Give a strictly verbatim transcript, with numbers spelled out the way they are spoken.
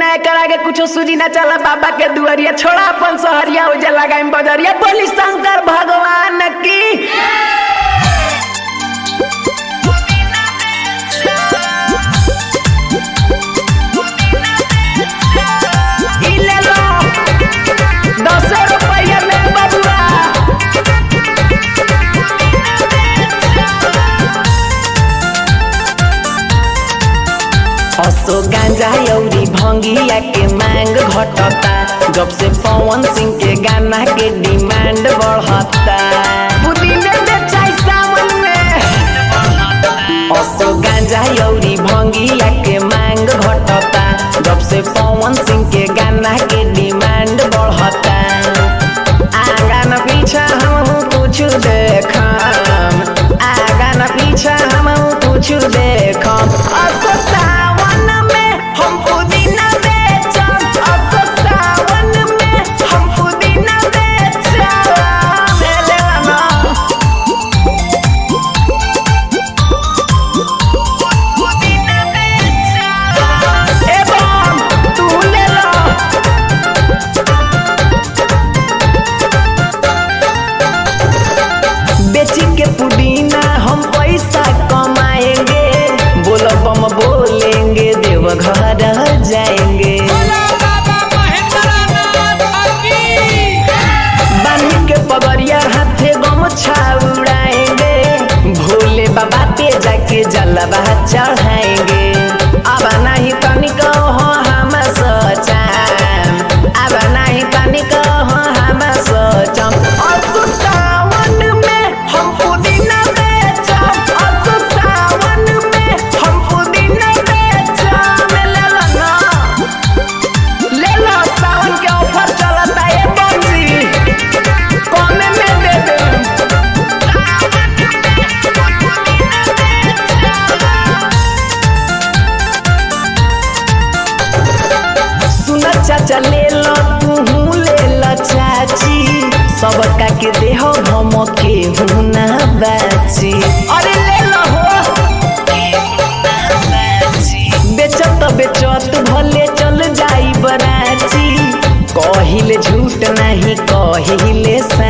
बिना एकर आगे कुछ सूझी ना चला बाबा के दुआरिया छोड़ा अपन सहरिया उजे लगाई बजरिया बोली शंकर भगवान की दस रुपया में बबुआ असो गांजा यौरी भंगिया के मांग घटता जब से पवन सिंह के गाना के डिमांड बढ़ता पुदीने बेचाई सावन में असो गांजा यौरी भंगिया के मांग घटता जब से पवन सिंह के गाना के डिमांड बढ़ता आगा न पीछा हम कुछ देखम आगा न पीछा हम कुछ देखम असो सावन में हम पुदीना बेचम असो सावन में हम पुदीना बेचम ले लेना पुदीना बेचम ए बम तू ले लो बेची के पुदीना हम पैसा कमाएंगे बोलो बम बोलेंगे देवघर जाएंगे बांध के पगड़िया हाथे गमछा उड़ाएंगे भोले बाबा पे जाके जलवा चढ़ाएंगे अब नहीं तनिक हो हम सोचम अब नहीं तनिक हो हम सोचम असु सावन में हम पुदीना बेचम असु सावन में हम पुदीना बेचम ले लो ना ले लो सावन के ऑफर चलता है बंजी कमे में दे दे सुना चाचा ले लो तू ले लो चाची सबका के देह हम के हुना बाची अरे ले लो हो बेचत बेचत भले चल जाई बराची कहिले झूठ नहीं कहिले सा